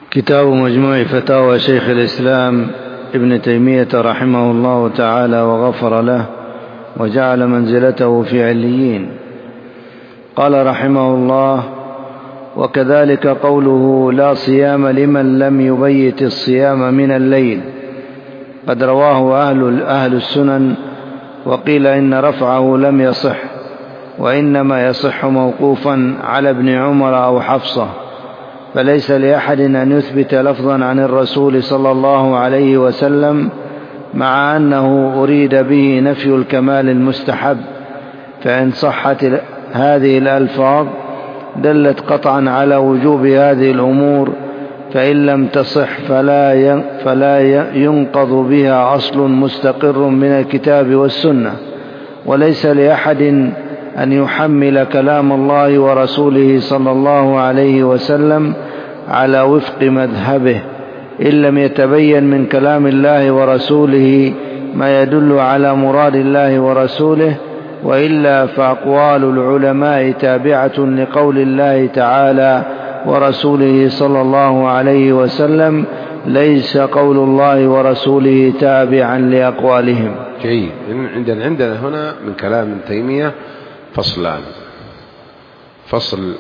كتاب مجموع فتاوى شيخ الإسلام ابن تيمية رحمه الله تعالى وغفر له وجعل منزلته في عليين. قال رحمه الله: وكذلك قوله لا صيام لمن لم يبيت الصيام من الليل، قد رواه أهل السنن، وقيل إن رفعه لم يصح، وإنما يصح موقوفا على ابن عمر أو حفصة، فليس لأحد أن يثبت لفظا عن الرسول صلى الله عليه وسلم، مع أنه أريد به نفي الكمال المستحب، فإن صحت هذه الألفاظ دلت قطعا على وجوب هذه الأمور، فإن لم تصح فلا ينقض بها أصل مستقر من الكتاب والسنة، وليس لأحد أن يحمل كلام الله ورسوله صلى الله عليه وسلم على وفق مذهبه إن لم يتبين من كلام الله ورسوله ما يدل على مراد الله ورسوله، وإلا فأقوال العلماء تابعة لقول الله تعالى ورسوله صلى الله عليه وسلم، ليس قول الله ورسوله تابعا لأقوالهم. جيد. عندنا هنا من كلام ابن تيمية فصلان. فصل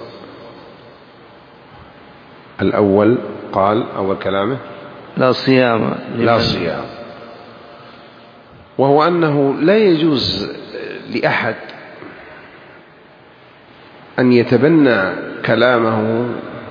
الأول قال أول كلامه لا صيام، وهو أنه لا يجوز لأحد أن يتبنى كلامه،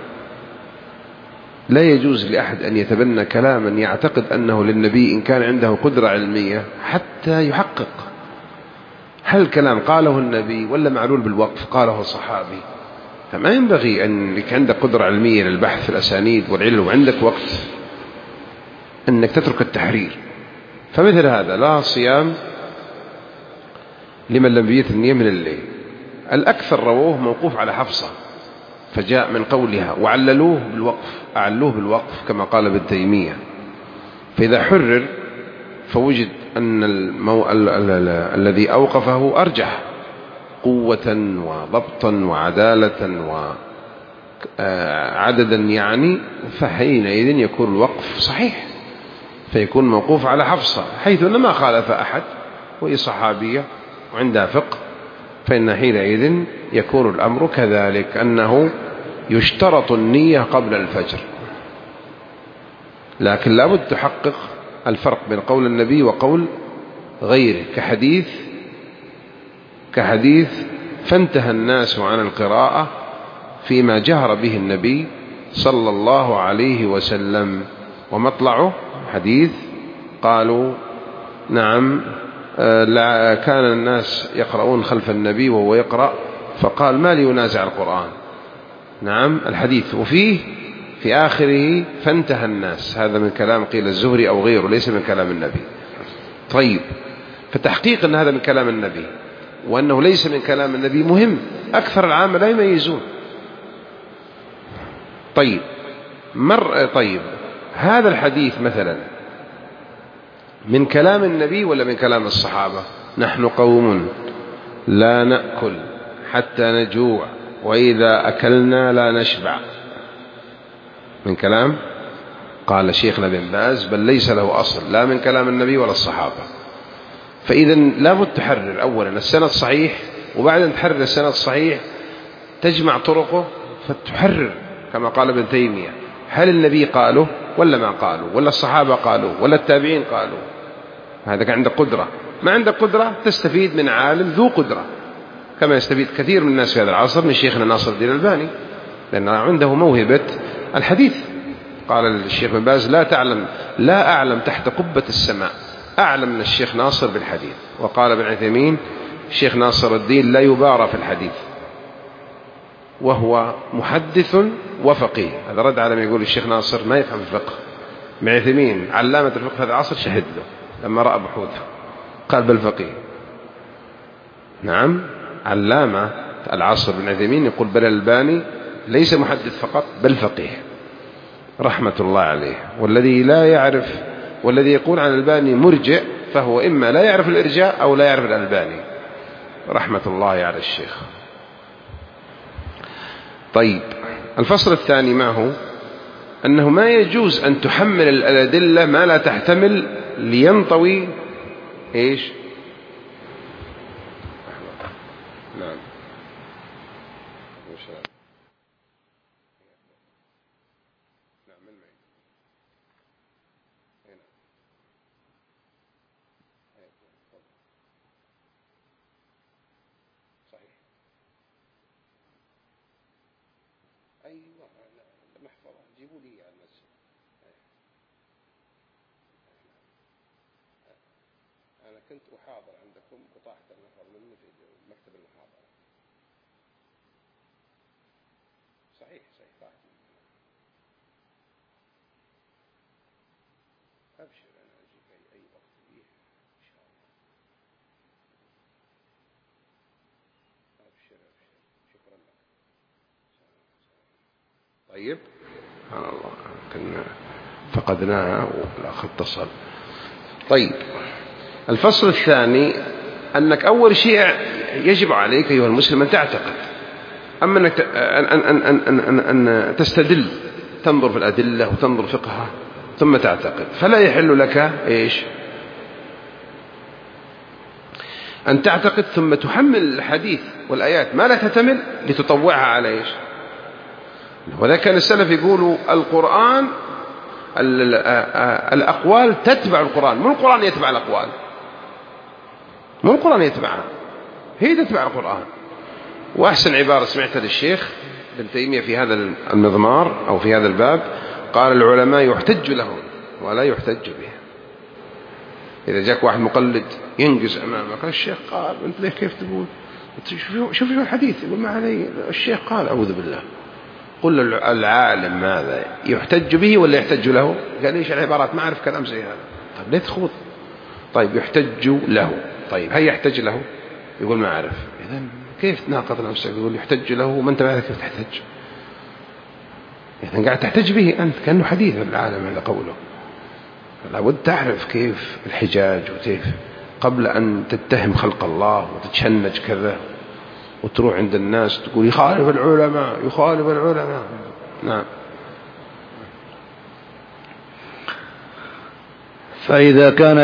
لا يجوز لأحد أن يتبنى كلاما يعتقد أنه للنبي إن كان عنده قدرة علمية حتى يحقق هل الكلام قاله النبي ولا معلول بالوقف قاله الصحابي. فما ينبغي أنك عندك قدرة علمية للبحث في الأسانيد والعلم وعندك وقت أنك تترك التحرير. فمثل هذا لا صيام لمن لم يبيت النية من الليل. الأكثر رووه موقوف على حفصة، فجاء من قولها وعللوه بالوقف، أعلوه بالوقف كما قال ابن تيمية. فإذا حرر فوجد أن الذي أوقفه أرجح قوة وضبطا وعدالة وعددا يعني، فحينئذ يكون الوقف صحيح، فيكون موقوف على حفصة، حيث أنه ما خالف أحد وهي صحابية وعندها فقه، فإن حينئذ يكون الأمر كذلك، أنه يشترط النية قبل الفجر، لكن لابد تحقق الفرق بين قول النبي وقول غيره، كحديث فانتهى الناس عن القراءة فيما جهر به النبي صلى الله عليه وسلم، ومطلعه حديث قالوا نعم كان الناس يقرؤون خلف النبي وهو يقرأ فقال ما لي ينازع القرآن. نعم الحديث، وفيه في آخره فانتهى الناس. هذا من كلام قيل الزهري أو غيره، ليس من كلام النبي. طيب، فتحقيق أن هذا من كلام النبي وأنه ليس من كلام النبي مهم، أكثر العامة لا يميزون. طيب هذا الحديث مثلا من كلام النبي ولا من كلام الصحابة؟ نحن قوم لا نأكل حتى نجوع وإذا أكلنا لا نشبع. من كلام قال شيخنا ابن باز بل ليس له أصل، لا من كلام النبي ولا الصحابة. فإذا لابد تحرر أولا السند الصحيح، وبعد أن تحرر السند الصحيح تجمع طرقه فتحرر كما قال ابن تيمية، هل النبي قاله ولا ما قالوا، ولا الصحابة قالوا، ولا التابعين قالوا. هذا عندك قدرة. ما عندك قدرة تستفيد من عالم ذو قدرة، كما يستفيد كثير من الناس في هذا العصر من شيخنا ناصر الدين الألباني، لأنه عنده موهبة الحديث. قال الشيخ ابن باز لا أعلم تحت قبة السماء أعلم من الشيخ ناصر بالحديث. وقال ابن عثيمين الشيخ ناصر الدين لا يبارى في الحديث، وهو محدث وفقيه. هذا رد على ما يقول الشيخ ناصر ما يفهم الفقه. ابن عثيمين علامة الفقه في هذا العصر شهد له لما رأى بحوثه، قال بل فقيه. نعم، علامة العصر ابن عثيمين يقول بل الألباني ليس محدث فقط بل فقيه رحمة الله عليه. والذي لا يعرف، والذي يقول عن الألباني مرجع، فهو إما لا يعرف الإرجاء أو لا يعرف الألباني رحمة الله على الشيخ. طيب، الفصل الثاني ما هو؟ أنه ما يجوز أن تحمل الأدلة ما لا تحتمل لينطوي إيش؟ نعم. أيوة محفظة جيبوا لي على المسجد. أنا كنت أحاضر عندكم وطاحت المحفظة مني في مكتب المحاضرة. صحيح طاحت مني. أبشر أنا أجيب أي وقت فيه إن شاء الله. أبشر شكرا لك. طيب سبحان الله كنا فقدناها والأخ اتصل. طيب الفصل الثاني أنك أول شيء يجب عليك أيها المسلم أن تعتقد، أما أنك أن تستدل، تنظر في الأدلة وتنظر فقهها ثم تعتقد، فلا يحل لك إيش أن تعتقد ثم تحمل الحديث والآيات ما لا تحتمل لتطوعها على إيش. وذا كان السلف يقولوا القرآن الأقوال تتبع القرآن، مو القرآن يتبع الأقوال، مو القرآن يتبعها، هي تتبع القرآن. وأحسن عبارة سمعتها للشيخ ابن تيمية في هذا المضمار أو في هذا الباب، قال العلماء يحتج لهم ولا يحتج به. إذا جاك واحد مقلد ينجز أمامك، قال الشيخ قال، أنت ليه كيف تقول؟ شوف الحديث يقول ما علي، الشيخ قال أعوذ بالله. قل العالم ماذا يحتج به ولا يحتج له؟ قال ليش العبارات ما أعرف كلام زي هذا. طيب ليه تخوض؟ طيب يحتج له، طيب هل يحتج له؟ يقول ما أعرف. إذا كيف تناقض نفسك؟ يقول يحتج له وما أنت ما عارف كيف تحتج. إذا قاعد تحتج به أنت كأنه حديث العالم هذا قوله. لابد تعرف كيف الحجاج وكيف قبل أن تتهم خلق الله وتتشنج كذا وتروح عند الناس تقول يخالف العلماء. نعم. فإذا كان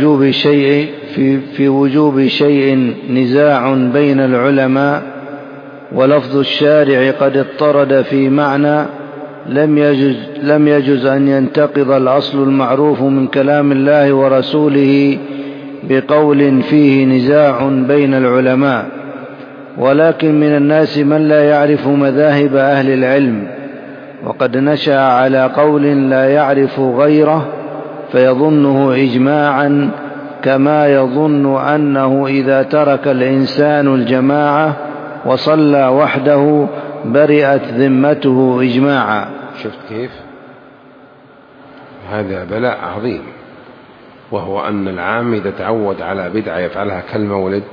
في وجوب شيء نزاع بين العلماء ولفظ الشارع قد اضطرد في معنى، لم يجز أن ينتقض الأصل المعروف من كلام الله ورسوله بقول فيه نزاع بين العلماء. ولكن من الناس من لا يعرف مذاهب أهل العلم، وقد نشأ على قول لا يعرف غيره فيظنه إجماعا، كما يظن أنه إذا ترك الإنسان الجماعة وصلى وحده برئت ذمته إجماعا. شفت كيف؟ هذا بلاء عظيم، وهو أن العام إذا تعود على بدعة يفعلها كالمولد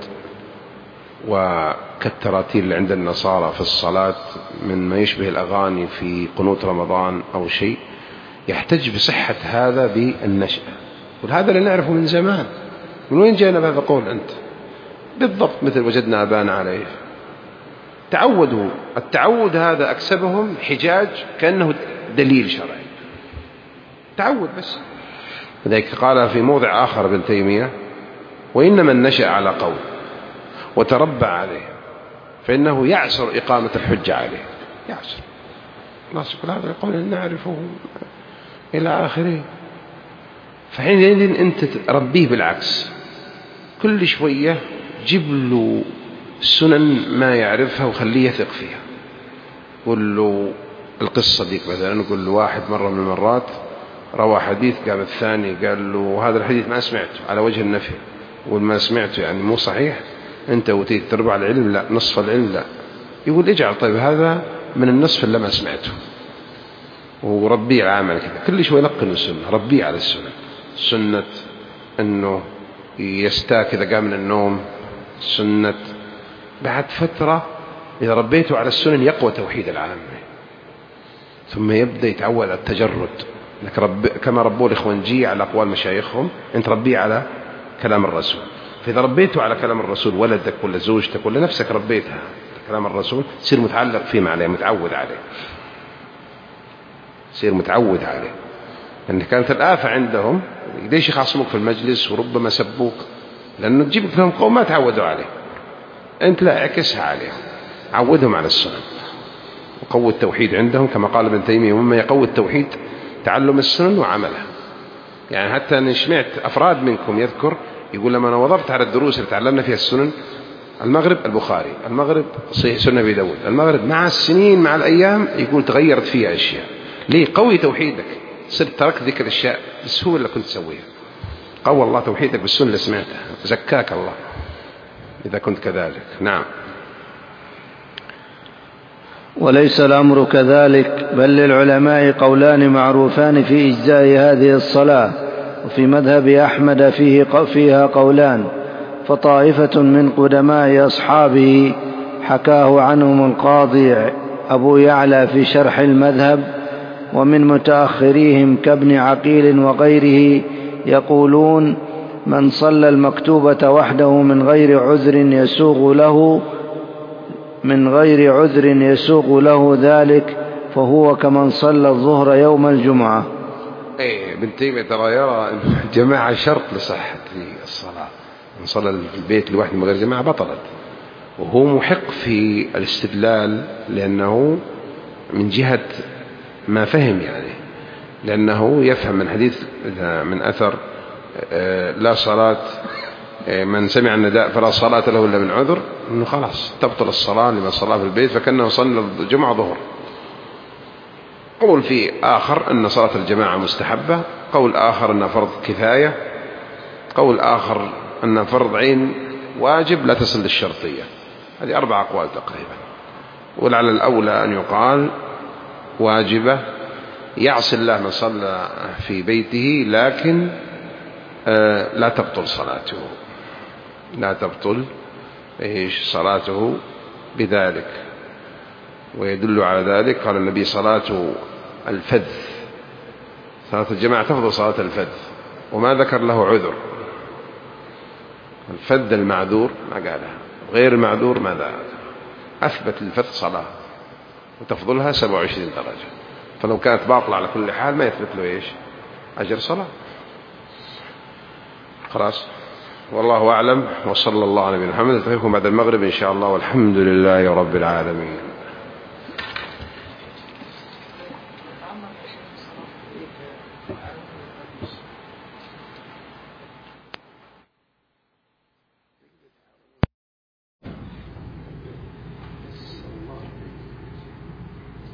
وكالتراتيل اللي عند النصارى في الصلاة من ما يشبه الأغاني في قنوت رمضان أو شيء، يحتج بصحة هذا بالنشأة. وهذا اللي نعرفه من زمان. من وين جاءنا بهذا القول أنت؟ بالضبط مثل وجدنا أبانا عليه. تعودوا، التعود هذا أكسبهم حجاج كأنه دليل شرعي، تعود بس. لذلك قال في موضع آخر ابن تيمية وإن من نشأ على قول وتربى عليه فإنه يعسر إقامة الحجة عليه، يعسر. الناس يقول هذا القول نعرفه إلى آخره. فحينئذ أنت تربيه بالعكس، كل شوية جيب له سنن ما يعرفها وخليه يثق فيها. قل له القصة ديك مثلا، نقول له واحد مرة من المرات روى حديث، قام الثاني قال له هذا الحديث ما سمعته على وجه النفي، يقول ما سمعته يعني مو صحيح، أنت وتيت تربع العلم، لا نصف العلم لا. يقول اجعل طيب هذا من النصف اللي ما سمعته، وربيه العمل كذا، كل شوي لقن السنة، ربيه على السنة. سنة أنه يستاك إذا قام من النوم، سنة بعد فترة إذا ربيته على السنن يقوى توحيد العام، ثم يبدأ يتعود على التجرد. كما ربوا الإخوانجية على أقوال مشايخهم، أنت ربيه على كلام الرسول. فإذا ربيته على كلام الرسول ولدك ولا زوجتك ولا نفسك ربيتها كلام الرسول، تصير متعلق فيه عليه، متعود عليه. يصير متعود عليه. لأن كانت الآفة عندهم ليش يخاصموك في المجلس وربما سبوك، لأنه تجيب لهم قوم ما تعودوا عليه، أنت لا اعكسها عليهم، عودهم على السنن وقوة التوحيد عندهم. كما قال ابن تيمية مما يقوي التوحيد تعلم السنن وعملها. يعني حتى أن سمعت أفراد منكم يذكر يقول لما أنا وظفت على الدروس اللي تعلمنا فيها السنن، المغرب البخاري، المغرب صحيح سنة أبي داود، المغرب مع السنين مع الأيام يقول تغيرت فيها أشياء. ليه؟ قوي توحيدك، صرت تركت ذيك الأشياء بالسهولة اللي كنت تسويها. قوى الله توحيدك بالسنة اللي سمعتها، زكاك الله إذا كنت كذلك. نعم. وليس الأمر كذلك، بل للعلماء قولان معروفان في إجزاء هذه الصلاة، وفي مذهب أحمد فيها قولان. فطائفة من قدماء أصحابه حكاه عنهم القاضي أبو يعلى في شرح المذهب، ومن متأخريهم كابن عقيل وغيره يقولون من صلى المكتوبة وحده من غير عذر يسوغ له ذلك، فهو كمن صلى الظهر يوم الجمعة. ابن تيمية ترى يرى أن الجماعة شرط لصحة الصلاة، من صلى البيت لوحده من غير جماعة بطلت. وهو محق في الاستدلال لأنه من جهة ما فهم، يعني لأنه يفهم من حديث من أثر لا صلاة من سمع النداء فلا صلاة له إلا من عذر، أنه خلاص تبطل الصلاة لمن صلى في البيت فكأنه صلى الجمعة ظهر. قول في آخر أن صلاة الجماعة مستحبة، قول آخر أن فرض كفاية، قول آخر أن فرض عين واجب لا تصل للشرطية. هذه 4 أقوال تقريبا. ولعل الأولى أن يقال واجبة يعصي الله من صلى في بيته، لكن لا تبطل صلاته، لا تبطل صلاته بذلك. ويدل على ذلك قال النبي صلاة الفذ، صلاة الجماعة تفضل صلاة الفذ، وما ذكر له عذر. الفذ المعذور ما قالها، غير المعذور ماذا أثبت للفذ صلاة وتفضلها 27 درجة. فلو كانت باطلة على كل حال ما يثبت له أجر صلاة. خلاص، والله أعلم، وصلى الله على نبينا محمد. نلتقيكم بعد المغرب إن شاء الله، والحمد لله رب العالمين.